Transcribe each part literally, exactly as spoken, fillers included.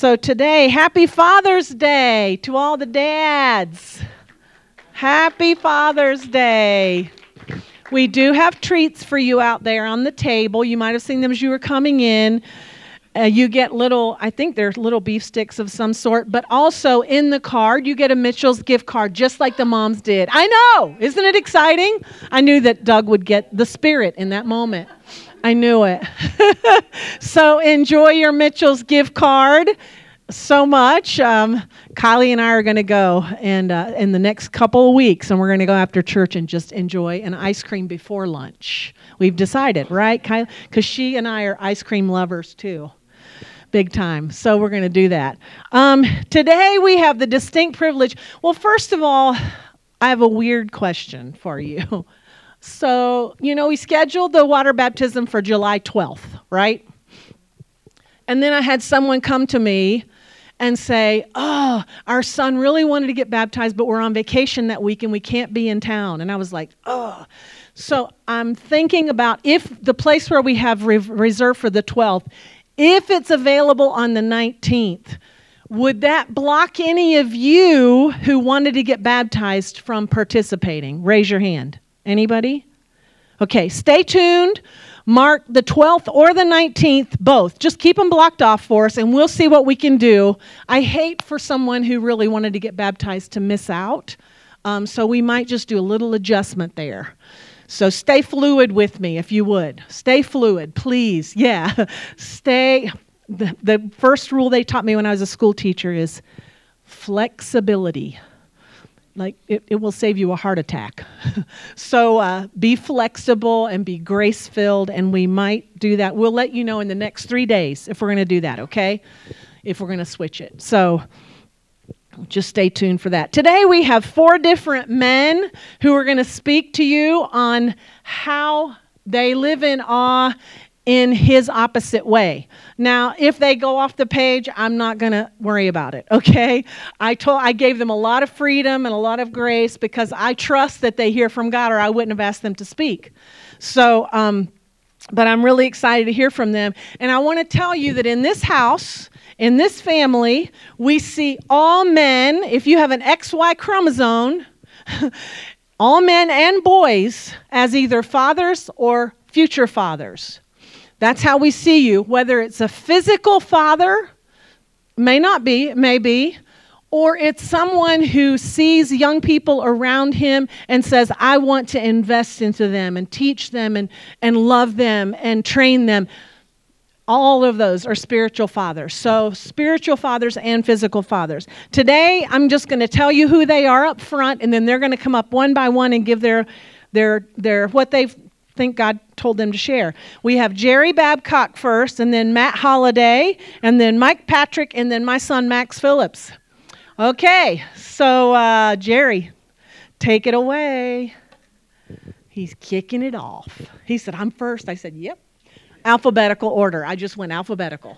So today, happy Father's Day to all the dads. Happy Father's Day. We do have treats for you out there on the table. You might have seen them as you were coming in. Uh, you get little, I think they're little beef sticks of some sort, but also in the card, you get a Mitchell's gift card, just like the moms did. I know! Isn't it exciting? I knew that Doug would get the spirit in that moment. I knew it. So enjoy your Mitchell's gift card so much. Um, Kylie and I are going to go and uh, in the next couple of weeks, and we're going to go after church and just enjoy an ice cream before lunch. We've decided, right, Kylie? Because she and I are ice cream lovers too. Big time. So we're going to do that. Um, today we have the distinct privilege. Well, first of all, I have a weird question for you. So, you know, we scheduled the water baptism for July twelfth, right? And then I had someone come to me and say, oh, our son really wanted to get baptized, but we're on vacation that week and we can't be in town. And I was like, oh. So I'm thinking about if the place where we have re- reserved for the twelfth, if it's available on the nineteenth, would that block any of you who wanted to get baptized from participating? Raise your hand. Anybody? Okay, stay tuned. Mark the twelfth or the nineteenth, both. Just keep them blocked off for us, and we'll see what we can do. I hate for someone who really wanted to get baptized to miss out, um, so we might just do a little adjustment there. So stay fluid with me, if you would. Stay fluid, please. Yeah, stay. The, the first rule they taught me when I was a school teacher is flexibility. Like, it, it will save you a heart attack. So uh, be flexible and be grace-filled, and we might do that. We'll let you know in the next three days if we're going to do that, okay? If we're going to switch it. So just stay tuned for that. Today we have four different men who are going to speak to you on how they live in awe in his opposite way. Now, if they go off the page, I'm not going to worry about it, okay? I told, I gave them a lot of freedom and a lot of grace because I trust that they hear from God, or I wouldn't have asked them to speak. So, um, but I'm really excited to hear from them. And I want to tell you that in this house, in this family, we see all men, if you have an X Y chromosome, all men and boys as either fathers or future fathers. That's how we see you, whether it's a physical father, may not be, it may be, or it's someone who sees young people around him and says, I want to invest into them and teach them and, and love them and train them. All of those are spiritual fathers. So spiritual fathers and physical fathers. Today, I'm just going to tell you who they are up front, and then they're going to come up one by one and give their, their, their what they've think God told them to share. We have Jerry Babcock first, and then Matt Holliday, and then Mike Patrick, and then my son Max Phillips. Okay, so uh, Jerry, take it away. He's kicking it off. He said, I'm first. I said, yep. Alphabetical order. I just went alphabetical.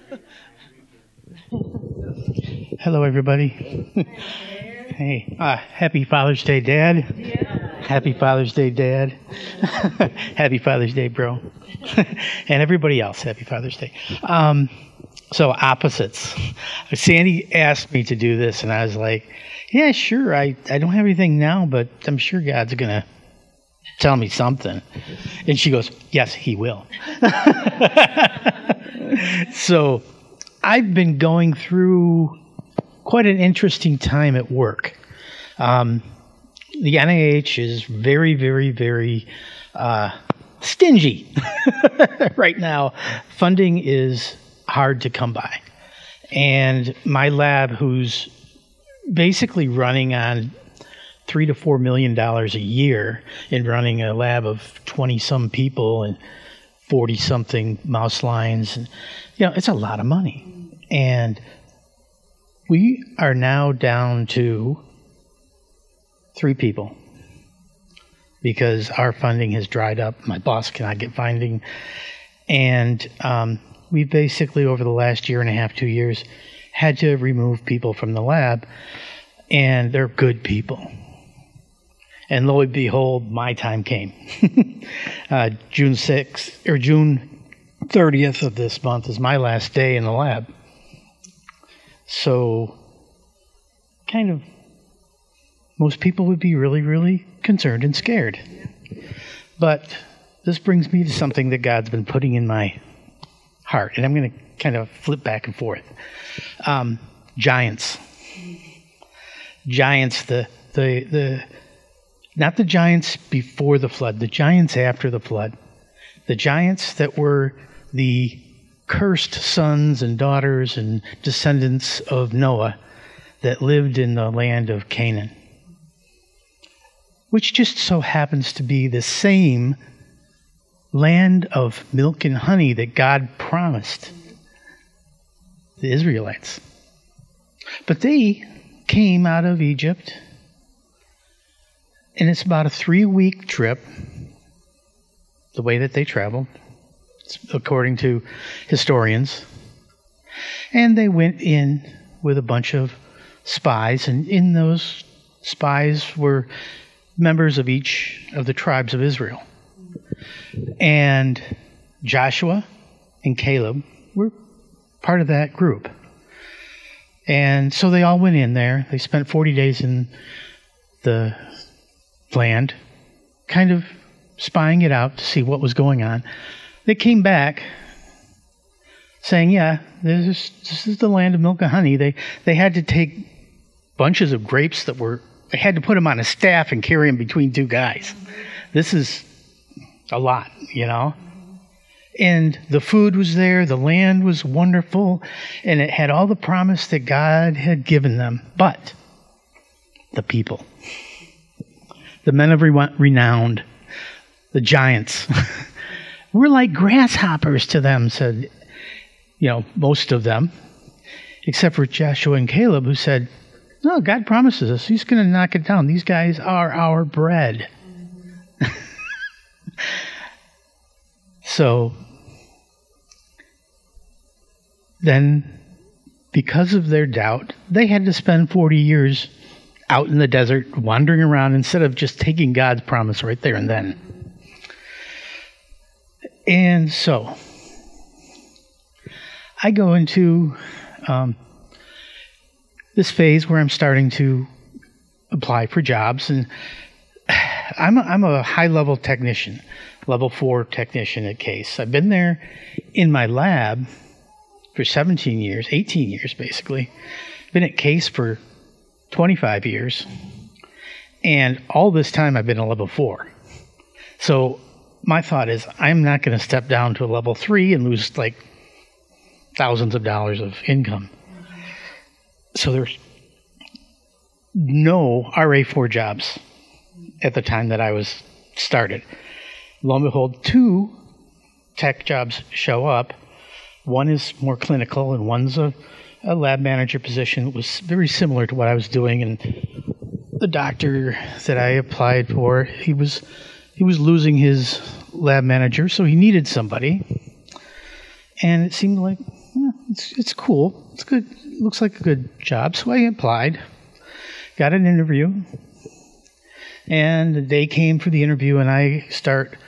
Hello, everybody. Hey, uh, happy Father's Day, Dad. Yeah. Happy Father's Day, Dad. Happy Father's Day, bro. And everybody else, happy Father's Day. Um, so, opposites. Sandy asked me to do this, and I was like, yeah, sure. I, I don't have anything now, but I'm sure God's going to tell me something. And she goes, yes, he will. So, I've been going through quite an interesting time at work. Um, the N I H is very, very, very uh, stingy right now. Funding is hard to come by. And my lab, who's basically running on three to four million dollars a year in running a lab of twenty-some people and forty-something mouse lines, and, you know, it's a lot of money. And we are now down to three people because our funding has dried up. My boss cannot get funding. And um, we basically, over the last year and a half, two years, had to remove people from the lab. And they're good people. And lo and behold, my time came. uh, June sixth, or June thirtieth of this month is my last day in the lab. So, kind of, most people would be really, really concerned and scared. But this brings me to something that God's been putting in my heart, and I'm going to kind of flip back and forth. Um, giants. Giants, the, the, the, not the giants before the flood, the giants after the flood. The giants that were the cursed sons and daughters and descendants of Noah that lived in the land of Canaan, which just so happens to be the same land of milk and honey that God promised the Israelites. But they came out of Egypt, and it's about a three-week trip, the way that they traveled, according to historians. And they went in with a bunch of spies, and in those spies were members of each of the tribes of Israel. And Joshua and Caleb were part of that group. And so they all went in there. They spent forty days in the land, kind of spying it out to see what was going on. They came back saying, yeah, this is, this is the land of milk and honey. They, they had to take bunches of grapes that were, they had to put them on a staff and carry them between two guys. This is a lot, you know. And the food was there, the land was wonderful, and it had all the promise that God had given them. But the people, the men of renown, the giants, we're like grasshoppers to them, said, you know, most of them, except for Joshua and Caleb, who said, no, God promises us. He's going to knock it down. These guys are our bread. So then, because of their doubt, they had to spend forty years out in the desert, wandering around, instead of just taking God's promise right there and then. And so, I go into um, this phase where I'm starting to apply for jobs, and I'm a, I'm a high-level technician, level four technician at Case. I've been there in my lab for seventeen years, eighteen years basically. Been at Case for twenty-five years, and all this time I've been a level four. So my thought is, I'm not going to step down to a level three and lose like thousands of dollars of income. So there's no R A four jobs at the time that I was started. Lo and behold, two tech jobs show up. One is more clinical, and one's a, a lab manager position. It was very similar to what I was doing, and the doctor that I applied for, he was he was losing his lab manager, so he needed somebody. And it seemed like, well, it's it's cool. It's good. It looks like a good job. So I applied, got an interview, and the day came for the interview, and I start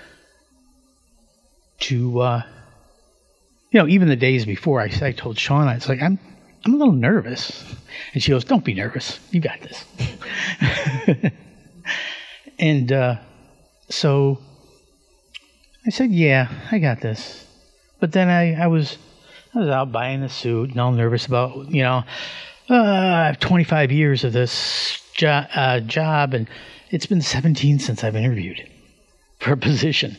to, uh, you know, even the days before, I, I told Shauna, it's like, I'm I'm a little nervous. And she goes, don't be nervous. You got this. And uh, so I said, yeah, I got this. But then I, I was I was out buying a suit and all nervous about, you know, uh, I have twenty-five years of this jo- uh, job, and it's been seventeen since I've interviewed for a position.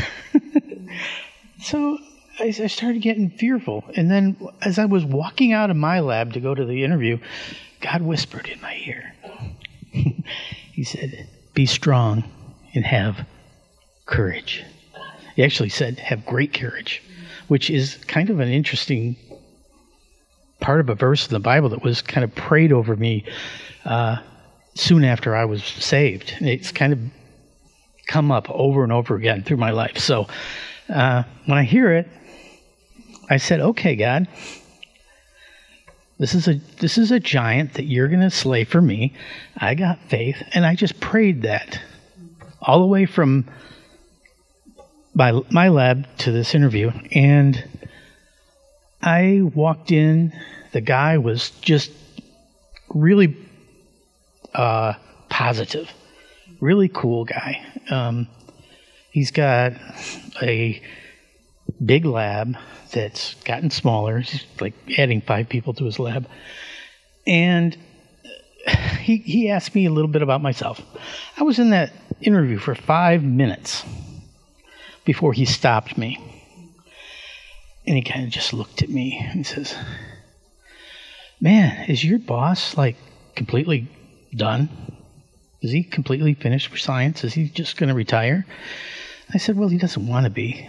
So I, I started getting fearful. And then as I was walking out of my lab to go to the interview, God whispered in my ear. He said, be strong and have courage. He actually said, have great courage, which is kind of an interesting part of a verse in the Bible that was kind of prayed over me uh, soon after I was saved. It's kind of come up over and over again through my life. So uh, when I hear it, I said, okay, God, this is a this is a giant that you're going to slay for me. I got faith, and I just prayed that all the way from my, my lab to this interview. And I walked in the guy was just really uh, positive, really cool guy. Um, he's got a big lab that's gotten smaller. He's like adding five people to his lab. And he he asked me a little bit about myself. I was in that interview for five minutes before he stopped me. And he kind of just looked at me and he says, "Man, is your boss like completely done? Is he completely finished for science? Is he just going to retire?" I said, "Well, he doesn't want to be."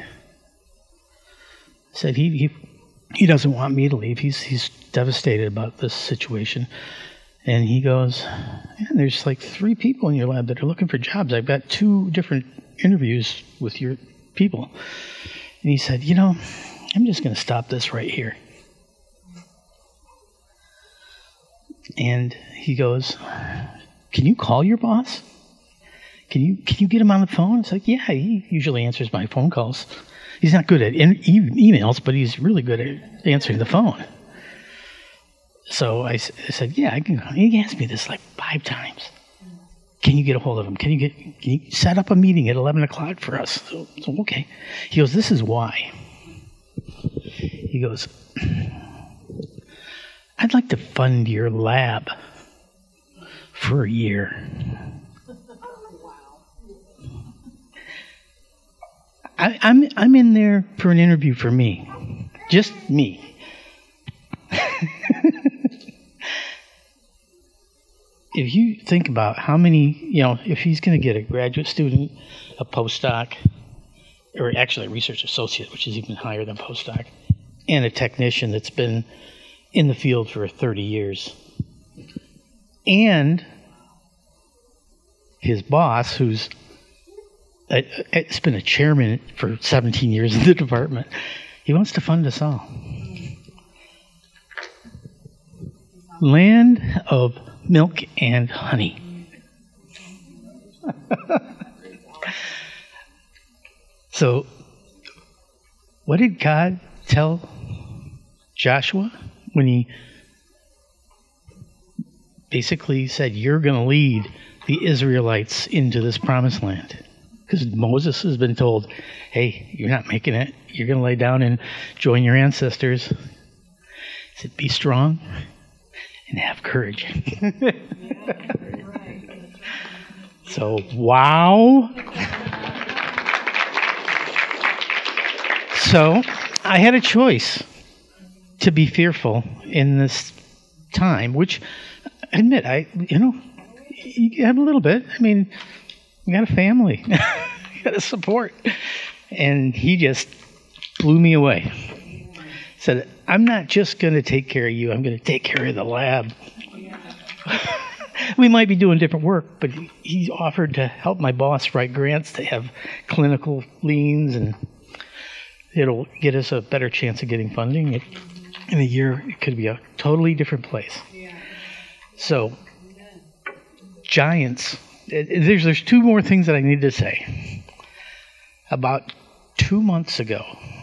I said, he, he he doesn't want me to leave. He's he's devastated about this situation. And he goes, "Man, there's like three people in your lab that are looking for jobs. I've got two different interviews with your people." And he said, "You know, I'm just going to stop this right here." And he goes, "Can you call your boss? Can you can you get him on the phone?" It's like, "Yeah, he usually answers my phone calls. He's not good at in- e- emails, but he's really good at answering the phone." So I, s- I said, "Yeah, I can." He asked me this like five times. "Can you get a hold of him? Can you get? Can you set up a meeting at eleven o'clock for us?" So, so okay. He goes, "This is why." He goes, "I'd like to fund your lab for a year." I, I'm I'm in there for an interview for me, just me. If you think about how many, you know, if he's going to get a graduate student, a postdoc, or actually a research associate, which is even higher than postdoc, and a technician that's been in the field for thirty years, and his boss, who's a, it's been a chairman for seventeen years in the department, he wants to fund us all. Land of milk and honey. So, what did God tell Joshua when he basically said, "You're going to lead the Israelites into this promised land"? Because Moses has been told, "Hey, you're not making it. You're going to lay down and join your ancestors." He said, "Be strong and have courage." So, wow. So, I had a choice to be fearful in this time, which, I admit, I, you know, you have a little bit. I mean, you got a family, you got a support. And he just blew me away. Said, "I'm not just going to take care of you, I'm going to take care of the lab." We might be doing different work, but he offered to help my boss write grants to have clinical leans, and it'll get us a better chance of getting funding. It, in a year, it could be a totally different place. So, giants. There's, there's two more things that I need to say. About two months ago,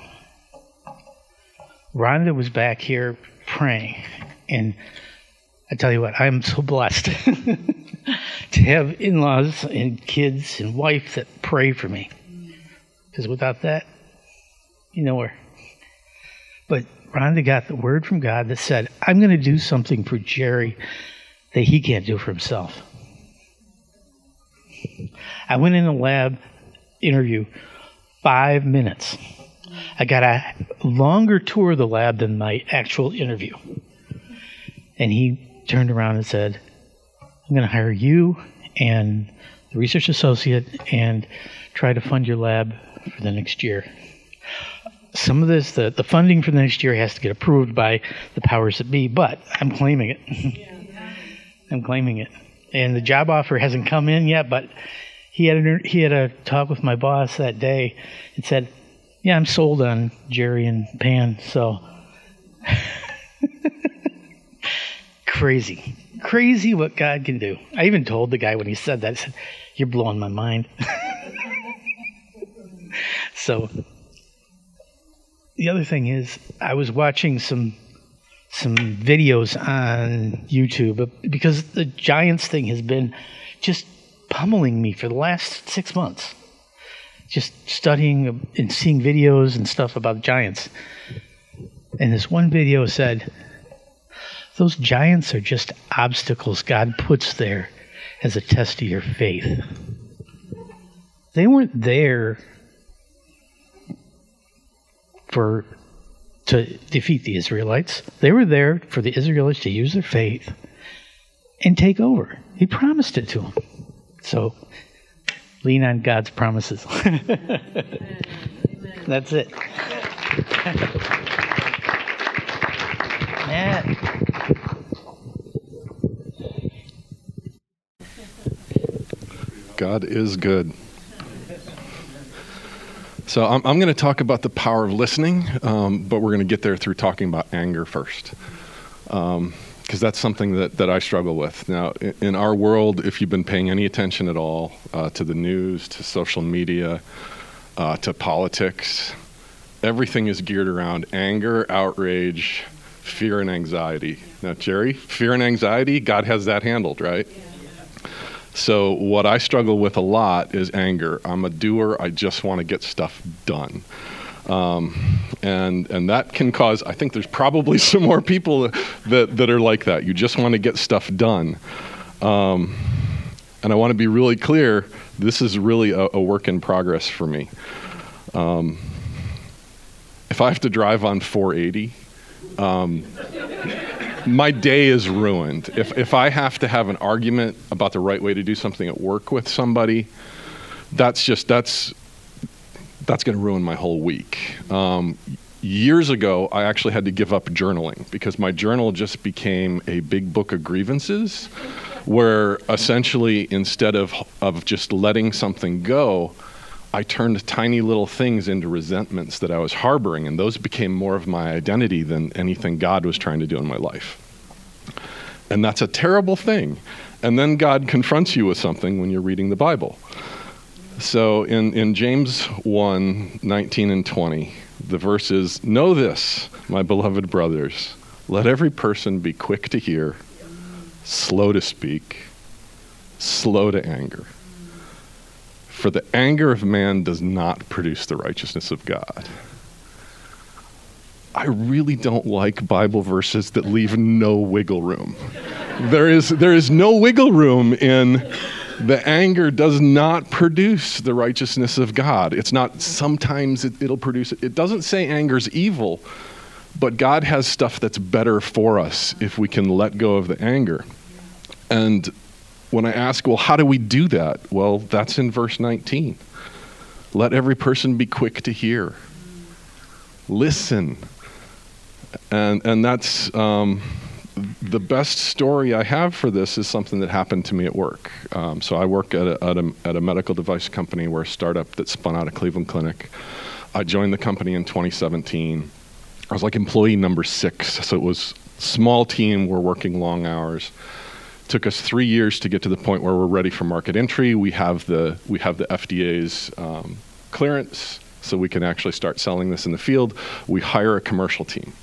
Rhonda was back here praying, and I tell you what, I'm so blessed to have in-laws and kids and wife that pray for me. Because without that, you know where. But Rhonda got the word from God that said, "I'm going to do something for Jerry that he can't do for himself." I went in the lab interview five minutes. I got a longer tour of the lab than my actual interview. And he turned around and said, "I'm going to hire you and the research associate and try to fund your lab for the next year." Some of this, the, the funding for the next year has to get approved by the powers that be, but I'm claiming it. I'm claiming it. And the job offer hasn't come in yet, but he had a, he had a talk with my boss that day and said, "Yeah, I'm sold on Jerry and Pan." So crazy, crazy what God can do. I even told the guy when he said that, I said, "You're blowing my mind." So the other thing is, I was watching some some videos on YouTube because the Giants thing has been just pummeling me for the last six months. Just studying and seeing videos and stuff about Giants. And this one video said, those giants are just obstacles God puts there as a test of your faith. They weren't there for to defeat the Israelites. They were there for the Israelites to use their faith and take over. He promised it to them. So lean on God's promises. That's it. Matt. God is good. So I'm, I'm going to talk about the power of listening, um, but we're going to get there through talking about anger first, because um, that's something that, that I struggle with. Now, in, in our world, if you've been paying any attention at all uh, to the news, to social media, uh, to politics, everything is geared around anger, outrage, fear, and anxiety. Now, Jerry, fear and anxiety, God has that handled, right? Yeah. So what I struggle with a lot is anger. I'm a doer. I just want to get stuff done. Um, and and that can cause, I think there's probably some more people that, that are like that. You just want to get stuff done. Um, and I want to be really clear, this is really a, a work in progress for me. Um, if I have to drive on four eighty, um, my day is ruined. If if I have to have an argument about the right way to do something at work with somebody, that's just, that's, that's going to ruin my whole week. Um, years ago, I actually had to give up journaling because my journal just became a big book of grievances where essentially instead of, of just letting something go, I turned tiny little things into resentments that I was harboring, and those became more of my identity than anything God was trying to do in my life. And that's a terrible thing. And then God confronts you with something when you're reading the Bible. So in, in James one, nineteen and twenty, the verse is, "Know this, my beloved brothers, let every person be quick to hear, slow to speak, slow to anger. For the anger of man does not produce the righteousness of God." I really don't like Bible verses that leave no wiggle room. There is there is no wiggle room in the anger does not produce the righteousness of God. It's not sometimes it, it'll produce it. It doesn't say anger's evil, but God has stuff that's better for us if we can let go of the anger. And when I ask, well, how do we do that? Well, that's in verse nineteen. Let every person be quick to hear. Listen. And and that's um, the best story I have for this is something that happened to me at work. Um, so I work at a, at, a, at a medical device company. We're a startup that spun out of Cleveland Clinic. I joined the company in twenty seventeen. I was like employee number six. So it was small team. We're working long hours. Took us three years to get to the point where we're ready for market entry. We have the we have the F D A's um, clearance, so we can actually start selling this in the field. We hire a commercial team.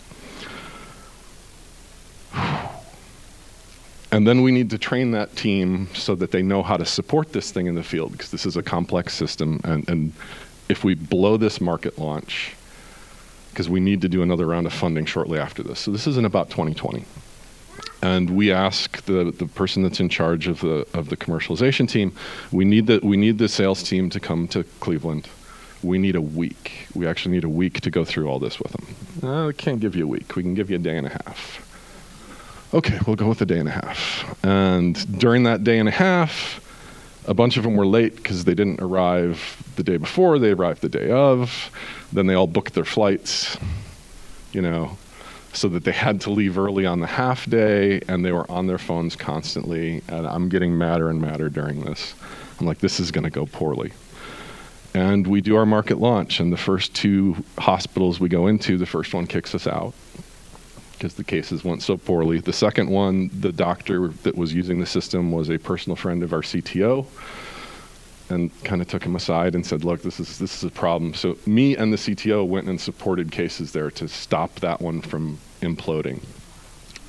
And then we need to train that team so that they know how to support this thing in the field, because this is a complex system. And, and if we blow this market launch, because we need to do another round of funding shortly after this. So this is in about twenty twenty. And we ask the, the person that's in charge of the of the commercialization team, we need the we need the sales team to come to Cleveland. We need a week. We actually need a week to go through all this with them. Uh, we can't give you a week. We can give you a day and a half. Okay, we'll go with a day and a half. And during that day and a half, a bunch of them were late because they didn't arrive the day before. They arrived the day of. Then they all booked their flights, you know, so that they had to leave early on the half day, and they were on their phones constantly. And I'm getting madder and madder during this. I'm like, this is going to go poorly. And we do our market launch, and the first two hospitals we go into, the first one kicks us out because the cases went so poorly. The second one, the doctor that was using the system was a personal friend of our C T O, and kind of took him aside and said, look, this is this is a problem. So me and the C T O went and supported cases there to stop that one from imploding.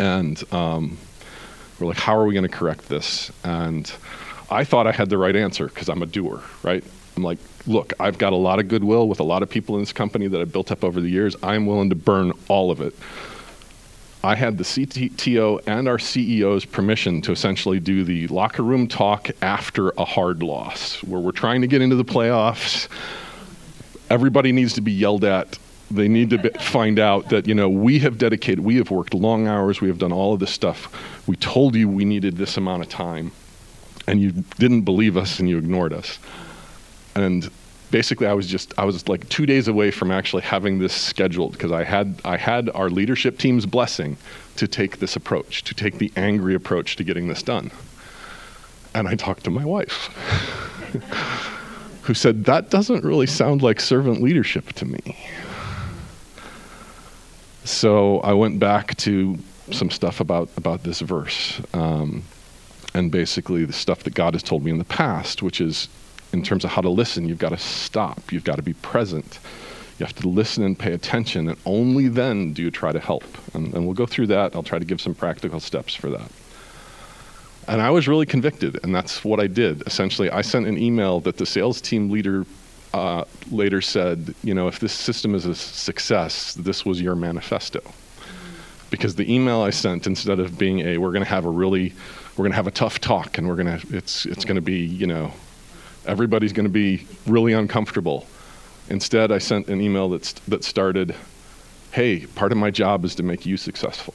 And um, we're like, how are we going to correct this? And I thought I had the right answer because I'm a doer, right? I'm like, look, I've got a lot of goodwill with a lot of people in this company that I've built up over the years. I'm willing to burn all of it. I had the C T O and our C E O's permission to essentially do the locker room talk after a hard loss, where we're trying to get into the playoffs. Everybody needs to be yelled at. They need to be, find out that, you know, we have dedicated, we have worked long hours, we have done all of this stuff. We told you we needed this amount of time, and you didn't believe us and you ignored us. And basically, I was just, I was like two days away from actually having this scheduled because I had, I had our leadership team's blessing to take this approach, to take the angry approach to getting this done. And I talked to my wife, who said, that doesn't really sound like servant leadership to me. So I went back to some stuff about, about this verse, um, and basically the stuff that God has told me in the past, which is, in terms of how to listen, you've got to stop. You've got to be present. You have to listen and pay attention, and only then do you try to help. And, and we'll go through that. I'll try to give some practical steps for that. And I was really convicted, and that's what I did. Essentially, I sent an email that the sales team leader uh, later said, you know, if this system is a success, this was your manifesto. Because the email I sent, instead of being a, we're going to have a really, we're going to have a tough talk, and we're going to, it's it's going to be, you know, everybody's going to be really uncomfortable. Instead, I sent an email that's, that started, hey, part of my job is to make you successful.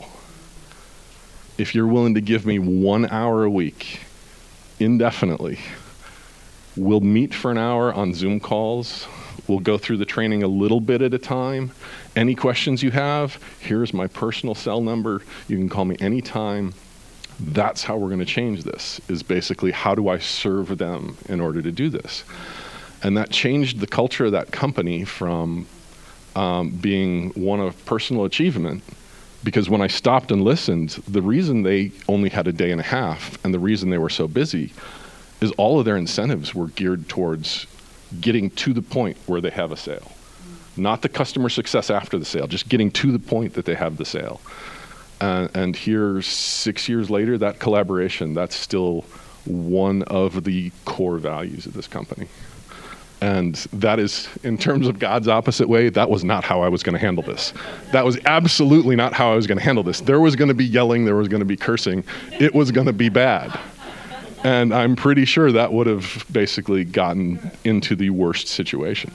If you're willing to give me one hour a week, indefinitely, we'll meet for an hour on Zoom calls. We'll go through the training a little bit at a time. Any questions you have, here's my personal cell number. You can call me anytime. That's how we're going to change this, is basically how do I serve them in order to do this? And that changed the culture of that company from um, being one of personal achievement, because when I stopped and listened, the reason they only had a day and a half and the reason they were so busy is all of their incentives were geared towards getting to the point where they have a sale. Not the customer success after the sale, just getting to the point that they have the sale. Uh, and here, six years later, that collaboration, that's still one of the core values of this company. And that is, in terms of God's opposite way, that was not how I was going to handle this. That was absolutely not how I was going to handle this. There was going to be yelling, there was going to be cursing. It was going to be bad. And I'm pretty sure that would have basically gotten into the worst situation.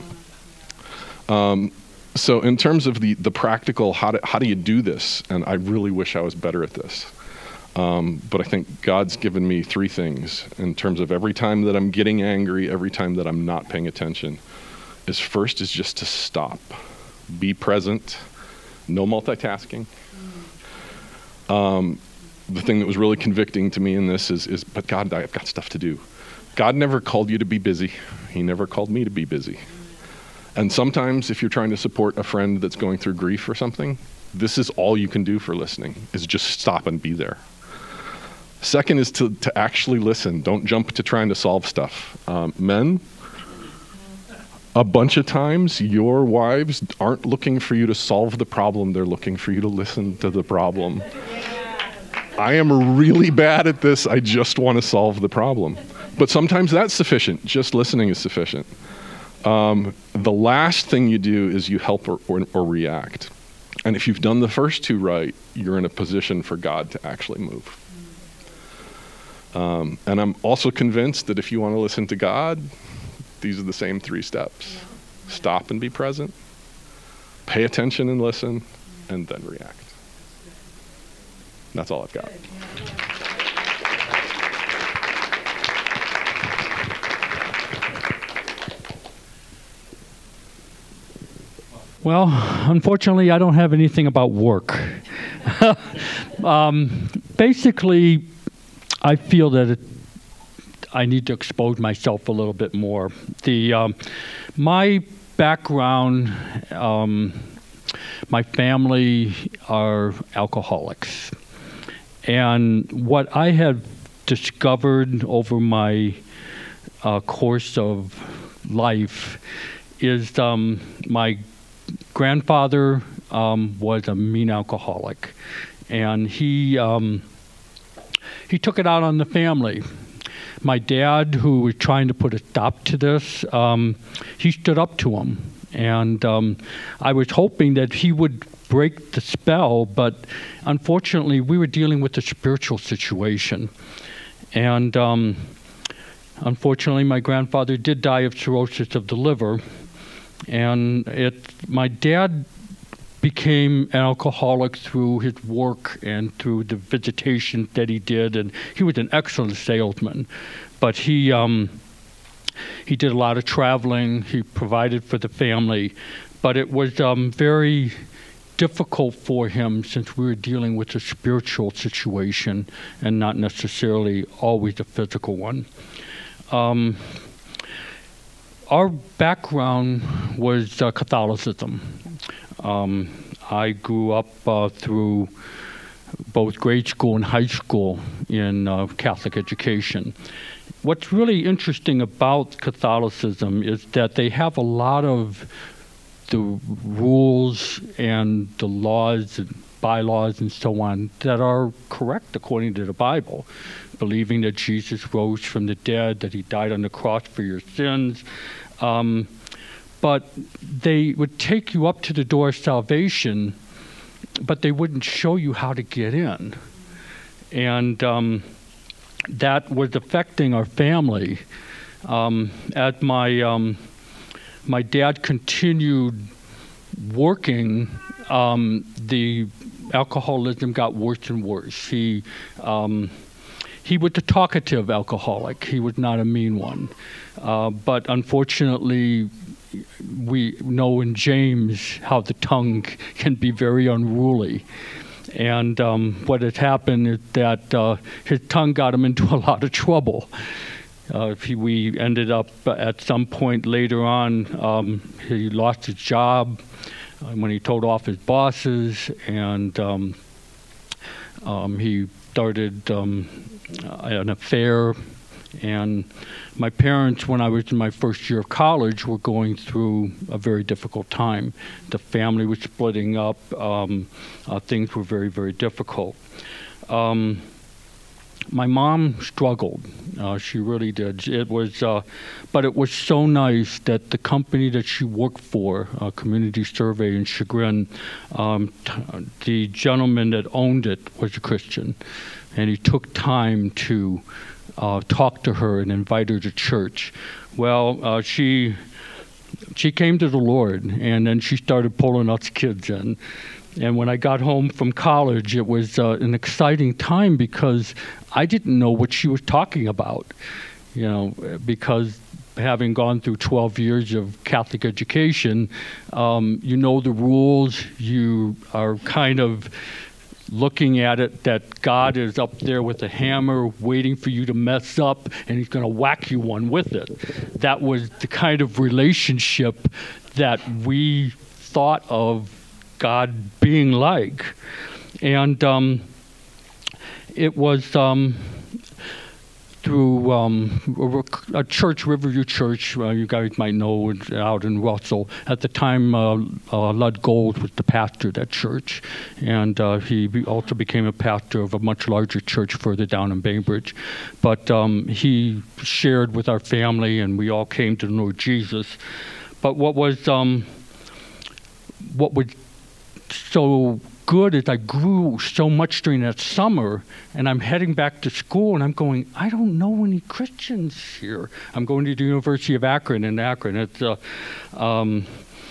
Um, So in terms of the, the practical, how do, how do you do this? And I really wish I was better at this. Um, but I think God's given me three things in terms of every time that I'm getting angry, every time that I'm not paying attention, is first is just to stop. Be present. No multitasking. Um, the thing that was really convicting to me in this is, is, but God, I've got stuff to do. God never called you to be busy. He never called me to be busy. And sometimes if you're trying to support a friend that's going through grief or something, this is all you can do for listening, is just stop and be there. Second is to, to actually listen. Don't jump to trying to solve stuff. Um, men, a bunch of times your wives aren't looking for you to solve the problem. They're looking for you to listen to the problem. I am really bad at this. I just want to solve the problem. But sometimes that's sufficient. Just listening is sufficient. Um, the last thing you do is you help or, or, or react. And if you've done the first two right, you're in a position for God to actually move. Um, and I'm also convinced that if you want to listen to God, these are the same three steps. Stop and be present, pay attention and listen, and then react. That's all I've got. Well, unfortunately, I don't have anything about work. um, basically, I feel that it, I need to expose myself a little bit more. The um, my background, um, my family are alcoholics, and what I have discovered over my uh, course of life is um, my grandfather um, was a mean alcoholic, and he um, he took it out on the family. My dad, who was trying to put a stop to this, um, he stood up to him, and um, I was hoping that he would break the spell, but unfortunately, we were dealing with a spiritual situation, and um, unfortunately, my grandfather did die of cirrhosis of the liver, and it. My dad became an alcoholic through his work and through the visitation that he did, and he was an excellent salesman, but he um, he did a lot of traveling. He provided for the family, but it was um, very difficult for him since we were dealing with a spiritual situation and not necessarily always a physical one. Um, our background was uh, Catholicism. Um, I grew up uh, through both grade school and high school in uh, Catholic education. What's really interesting about Catholicism is that they have a lot of the rules and the laws and bylaws and so on that are correct according to the Bible, believing that Jesus rose from the dead, that he died on the cross for your sins. Um, but they would take you up to the door of salvation, but they wouldn't show you how to get in. And um, that was affecting our family. Um, as my, um, my dad continued working, um, the alcoholism got worse and worse. He, um, he was a talkative alcoholic. He was not a mean one. Uh, but unfortunately, we know in James how the tongue can be very unruly. And um, what had happened is that uh, his tongue got him into a lot of trouble. Uh, he, we ended up uh, at some point later on, um, he lost his job uh, when he told off his bosses, and um, um, he started um, an affair. And my parents, when I was in my first year of college, were going through a very difficult time. The family was splitting up. Um, uh, things were very, very difficult. Um, my mom struggled. Uh, she really did. It was, uh, but it was so nice that the company that she worked for, uh, Community Survey in Chagrin, um, t- the gentleman that owned it was a Christian, and he took time to Uh, talk to her and invite her to church. Well, uh, she she came to the Lord, and then she started pulling us kids in. And when I got home from college, it was uh, an exciting time because I didn't know what she was talking about, you know, because having gone through twelve years of Catholic education, um, you know the rules. You are kind of looking at it that God is up there with a hammer waiting for you to mess up, and he's going to whack you one with it. That was the kind of relationship that we thought of God being like. And um, it was um, through um, a church, Riverview Church, uh, you guys might know, out in Russell. At the time, uh, uh, Lud Gold was the pastor of that church, and uh, he also became a pastor of a much larger church further down in Bainbridge. But um, he shared with our family, and we all came to know Jesus. But what was um, what was so good is I grew so much during that summer, and I'm heading back to school, and I'm going, I don't know any Christians here. I'm going to the University of Akron in Akron. It's, uh, um,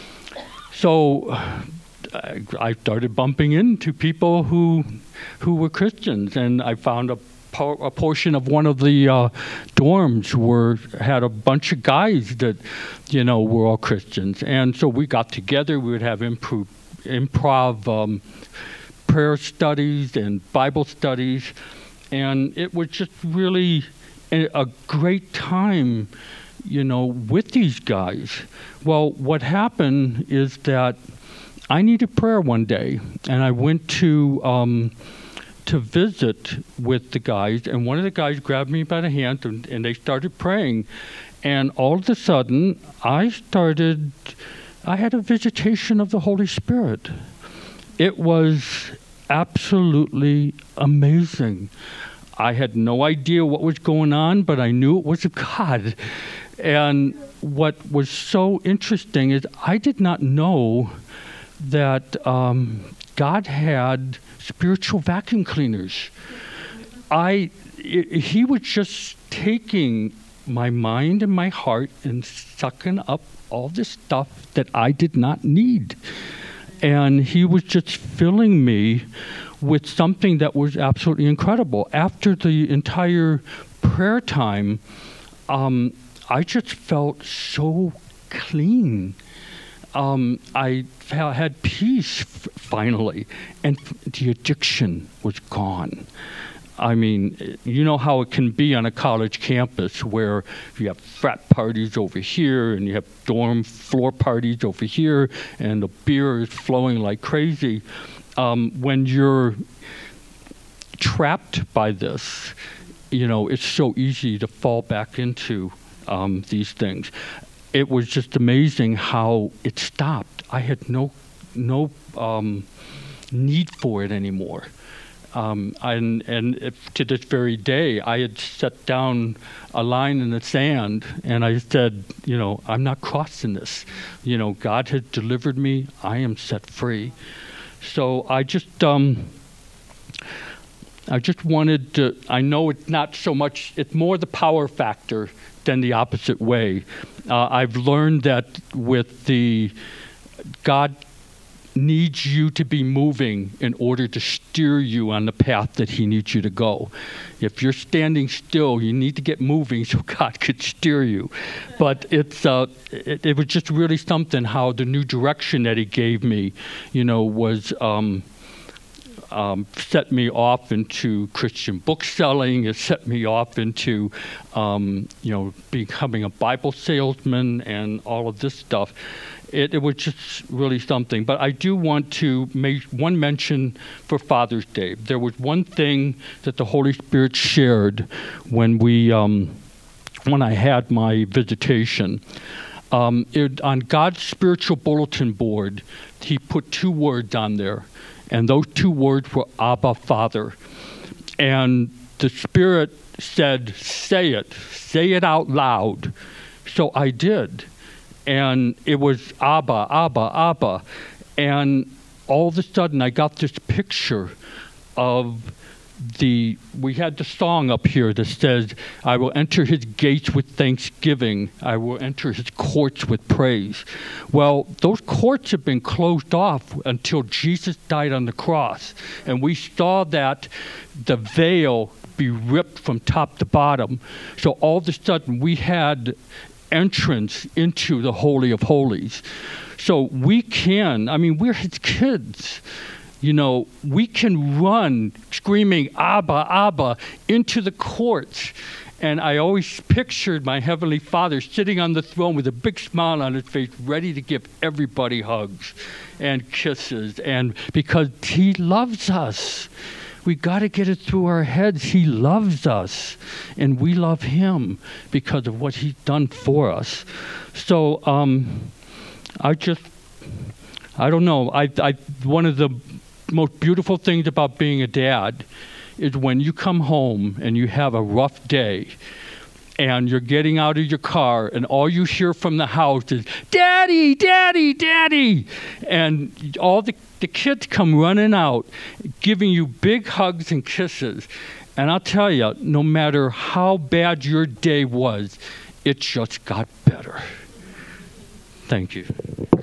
so I, I started bumping into people who who were Christians, and I found a, po- a portion of one of the uh, dorms were had a bunch of guys that, you know, were all Christians, and so we got together. We would have improv. improv um, prayer studies and Bible studies, and it was just really a, a great time, you know, with these guys. Well, what happened is that I needed prayer one day, and I went to um, to visit with the guys, and one of the guys grabbed me by the hand, and, and they started praying, and all of a sudden, I started I had a visitation of the Holy Spirit. It was absolutely amazing. I had no idea what was going on, but I knew it was God. And what was so interesting is I did not know that um, God had spiritual vacuum cleaners. I, it, he was just taking my mind and my heart and sucking up all this stuff that I did not need. And he was just filling me with something that was absolutely incredible. After the entire prayer time, um, I just felt so clean. Um, I had peace f- finally, and the addiction was gone. I mean, you know how it can be on a college campus where you have frat parties over here and you have dorm floor parties over here and the beer is flowing like crazy. Um, when you're trapped by this, you know, it's so easy to fall back into um, these things. It was just amazing how it stopped. I had no no um, need for it anymore. Um, and and if, to this very day, I had set down a line in the sand, and I said, you know, I'm not crossing this. You know, God has delivered me. I am set free. So I just, um, I just wanted to. I know it's not so much. It's more the power factor than the opposite way. Uh, I've learned that with the God needs you to be moving in order to steer you on the path that he needs you to go. If you're standing still, you need to get moving so God could steer you. But it's uh, it, it was just really something how the new direction that he gave me, you know, was um, um, set me off into Christian book selling. It set me off into, um, you know, becoming a Bible salesman and all of this stuff. It, it was just really something. But I do want to make one mention for Father's Day. There was one thing that the Holy Spirit shared when we, um, when I had my visitation. Um, it, on God's spiritual bulletin board, he put two words on there, and those two words were Abba, Father. And the Spirit said, say it, say it out loud. So I did. And it was Abba, Abba, Abba. And all of a sudden I got this picture of the, we had the song up here that says, I will enter his gates with thanksgiving. I will enter his courts with praise. Well, those courts have been closed off until Jesus died on the cross. And we saw that the veil be ripped from top to bottom. So all of a sudden we had entrance into the Holy of Holies. So we can, I mean, we're his kids. You know, we can run screaming, Abba, Abba, into the courts. And I always pictured my Heavenly Father sitting on the throne with a big smile on his face, ready to give everybody hugs and kisses. And because he loves us. We got to get it through our heads. He loves us, and we love him because of what he's done for us. So um, I just, I don't know. I, I, one of the most beautiful things about being a dad is when you come home and you have a rough day, and you're getting out of your car, and all you hear from the house is, Daddy, Daddy, Daddy. And all the, the kids come running out, giving you big hugs and kisses. And I'll tell you, no matter how bad your day was, it just got better. Thank you.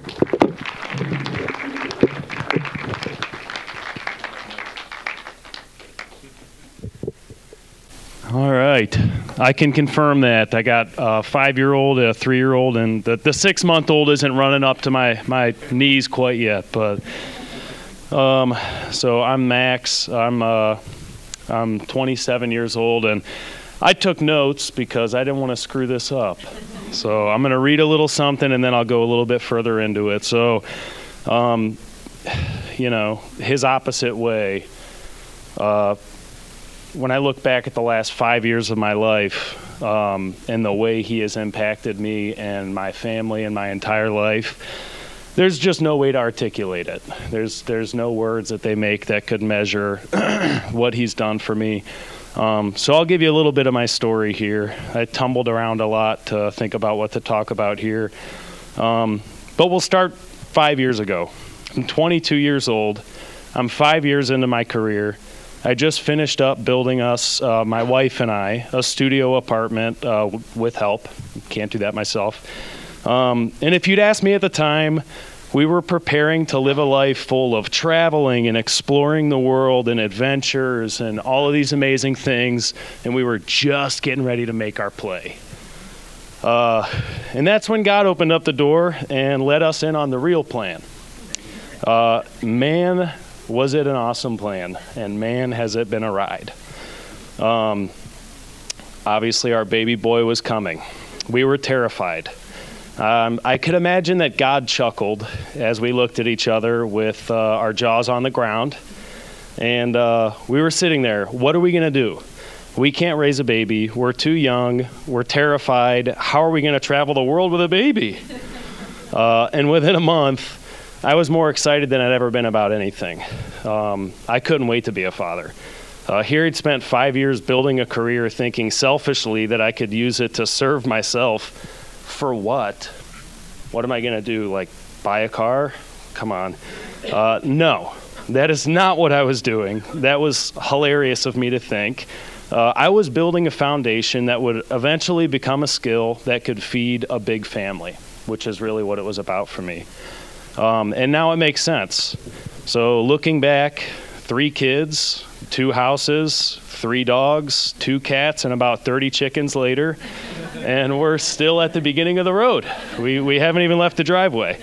All right. I can confirm that. I got a five-year-old, a three-year-old, and the, the six-month-old isn't running up to my, my knees quite yet. But um, so I'm Max. I'm uh, I'm twenty-seven years old, and I took notes because I didn't want to screw this up. So I'm going to read a little something, and then I'll go a little bit further into it. So, um, you know, his opposite way. Uh, When I look back at the last five years of my life um, and the way he has impacted me and my family and my entire life, there's just no way to articulate it. There's there's no words that they make that could measure what he's done for me. Um, so I'll give you a little bit of my story here. I tumbled around a lot to think about what to talk about here. Um, but we'll start five years ago. I'm twenty-two years old. I'm five years into my career. I just finished up building us, uh, my wife and I, a studio apartment uh, w- with help. Can't do that myself. Um, and if you'd asked me at the time, we were preparing to live a life full of traveling and exploring the world and adventures and all of these amazing things, and we were just getting ready to make our play. Uh, and that's when God opened up the door and let us in on the real plan. Uh, man, was it an awesome plan, and man, has it been a ride. Um, obviously, our baby boy was coming. We were terrified. Um, I could imagine that God chuckled as we looked at each other with uh, our jaws on the ground. And uh, we were sitting there. What are we going to do? We can't raise a baby. We're too young. We're terrified. How are we going to travel the world with a baby? Uh, and within a month, I was more excited than I'd ever been about anything. Um, I couldn't wait to be a father. Uh, here he'd spent five years building a career thinking selfishly that I could use it to serve myself. For what? What am I going to do? Like, buy a car? Come on. Uh, no, that is not what I was doing. That was hilarious of me to think. Uh, I was building a foundation that would eventually become a skill that could feed a big family, which is really what it was about for me. Um, and now it makes sense. So looking back, three kids, two houses, three dogs, two cats, and about thirty chickens later, and we're still at the beginning of the road. We we haven't even left the driveway.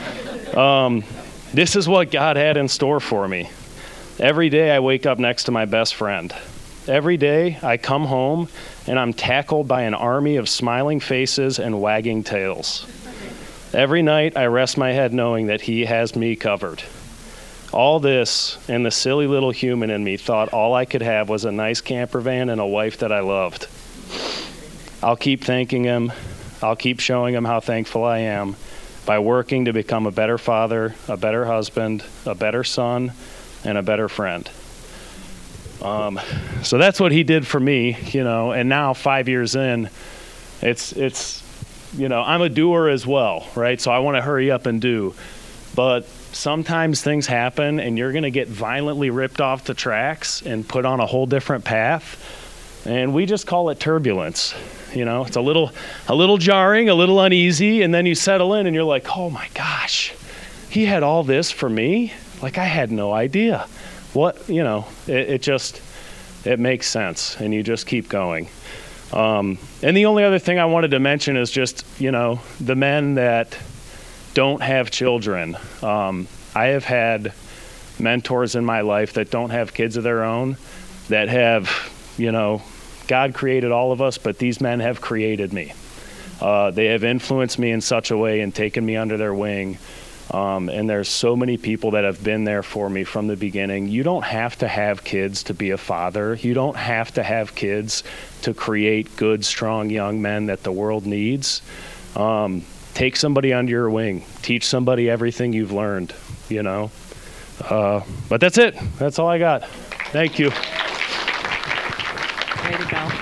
Um, this is what God had in store for me. Every day I wake up next to my best friend. Every day I come home and I'm tackled by an army of smiling faces and wagging tails. Every night I rest my head knowing that he has me covered. All this, and the silly little human in me thought all I could have was a nice camper van and a wife that I loved. I'll keep thanking him. I'll keep showing him how thankful I am by working to become a better father, a better husband, a better son, and a better friend. Um, so that's what he did for me, you know, and now five years in, it's, it's, you know, I'm a doer as well, right? So I want to hurry up and do. But sometimes things happen and you're going to get violently ripped off the tracks and put on a whole different path. And we just call it turbulence. You know, it's a little, a little jarring, a little uneasy, and then you settle in and you're like, oh my gosh, he had all this for me? Like I had no idea. What, you know, it, it just, it makes sense and you just keep going. Um, and the only other thing I wanted to mention is just, you know, the men that don't have children. Um, I have had mentors in my life that don't have kids of their own, that have, you know, God created all of us, but these men have created me. Uh, they have influenced me in such a way and taken me under their wing. Um, and there's so many people that have been there for me from the beginning. You don't have to have kids to be a father. You don't have to have kids to create good, strong young men that the world needs. Um, take somebody under your wing. Teach somebody everything you've learned, you know. Uh, but that's it. That's all I got. Thank you. Way to go.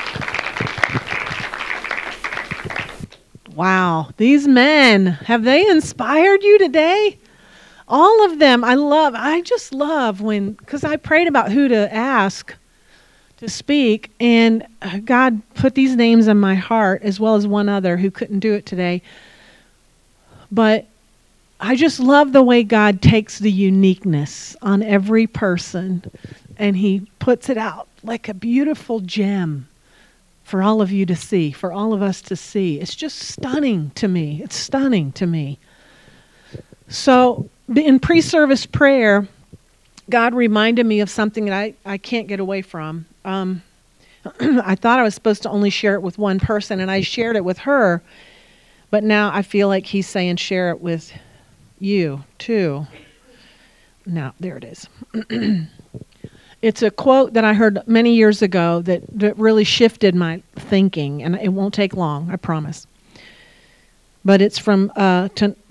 Wow, these men, have they inspired you today? All of them. I love, I just love when, because I prayed about who to ask to speak, and God put these names in my heart, as well as one other who couldn't do it today. But I just love the way God takes the uniqueness on every person, and he puts it out like a beautiful gem for all of you to see, for all of us to see. It's just stunning to me. It's stunning to me. So in pre-service prayer, God reminded me of something that I, I can't get away from. Um, I thought I was supposed to only share it with one person, and I shared it with her, but now I feel like he's saying share it with you too. Now, there it is. It's a quote that I heard many years ago that, that really shifted my thinking, and it won't take long, I promise. But it's from uh, T-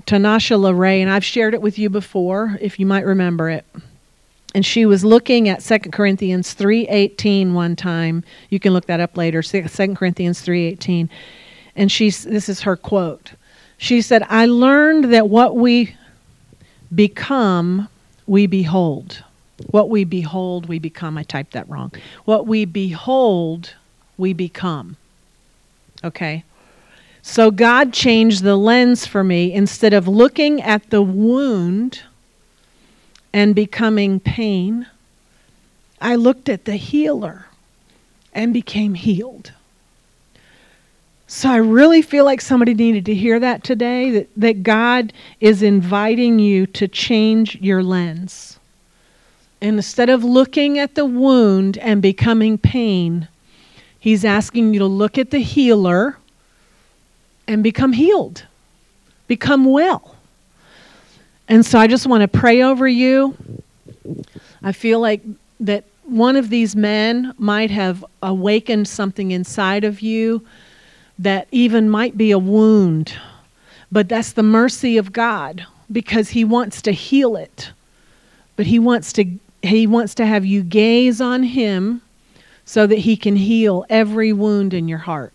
Tanasha LaRae, and I've shared it with you before, if you might remember it. And she was looking at Second Corinthians three eighteen one time. You can look that up later, Second Corinthians three eighteen. And she's, this is her quote. She said, I learned that what we become, we behold. What we behold, we become. I typed that wrong. What we behold, we become. Okay? So God changed the lens for me. Instead of looking at the wound and becoming pain, I looked at the healer and became healed. So I really feel like somebody needed to hear that today, that, that God is inviting you to change your lens. And instead of looking at the wound and becoming pain, He's asking you to look at the healer and become healed, become well. And so I just want to pray over you. I feel like that one of these men might have awakened something inside of you that even might be a wound. But that's the mercy of God, because He wants to heal it. But He wants to He wants to have you gaze on Him so that He can heal every wound in your heart.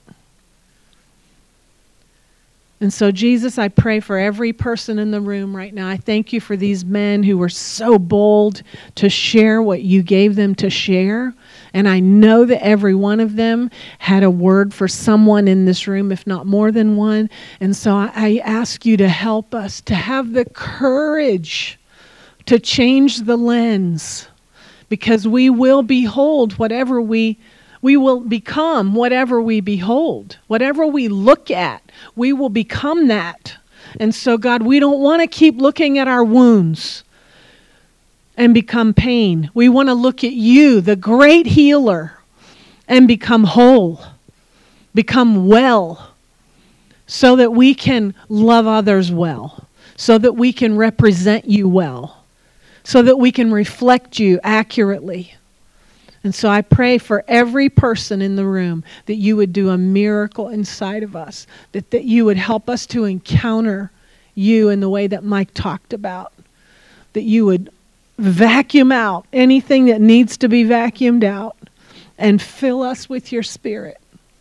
And so, Jesus, I pray for every person in the room right now. I thank you for these men who were so bold to share what you gave them to share. And I know that every one of them had a word for someone in this room, if not more than one. And so I, I ask you to help us to have the courage to change the lens, because we will behold whatever we We will become whatever we behold. Whatever we look at, we will become that. And so, God, we don't want to keep looking at our wounds and become pain. We want to look at you, the great healer, and become whole, become well, so that we can love others well, so that we can represent you well, so that we can reflect you accurately. And so I pray for every person in the room that you would do a miracle inside of us, that, that you would help us to encounter you in the way that Mike talked about, that you would vacuum out anything that needs to be vacuumed out and fill us with your Spirit.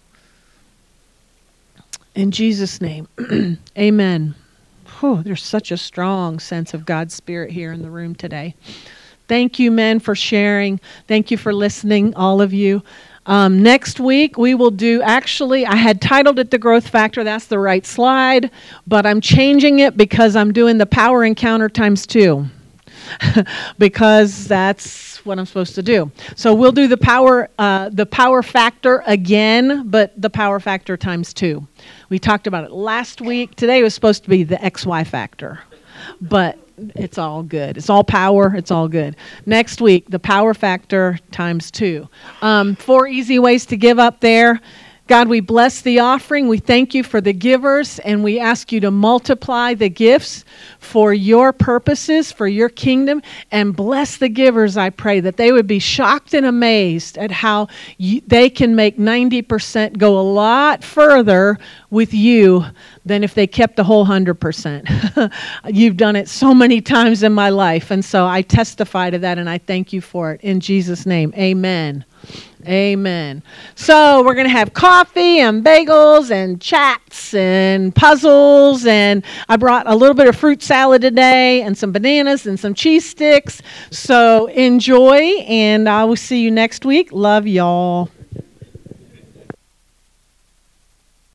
In Jesus' name, amen. Whew, there's such a strong sense of God's Spirit here in the room today. Thank you, men, for sharing. Thank you for listening, all of you. Um, next week, we will do, actually, I had titled it The Growth Factor. That's the right slide, but I'm changing it because I'm doing the Power Encounter times two, because that's what I'm supposed to do. So we'll do the power, uh, the power factor again, but the power factor times two. We talked about it last week. Today was supposed to be the X Y factor, but it's all good. It's all power. It's all good. Next week, the power factor times two. Um, four easy ways to give up there. God, we bless the offering. We thank you for the givers, and we ask you to multiply the gifts for your purposes, for your kingdom, and bless the givers, I pray, that they would be shocked and amazed at how you, they can make ninety percent go a lot further with you than if they kept the whole one hundred percent. You've done it so many times in my life, and so I testify to that, and I thank you for it. In Jesus' name, amen. Amen. So we're going to have coffee and bagels and chats and puzzles, and I brought a little bit of fruit salad today and some bananas and some cheese sticks. So enjoy, and I will see you next week. Love y'all.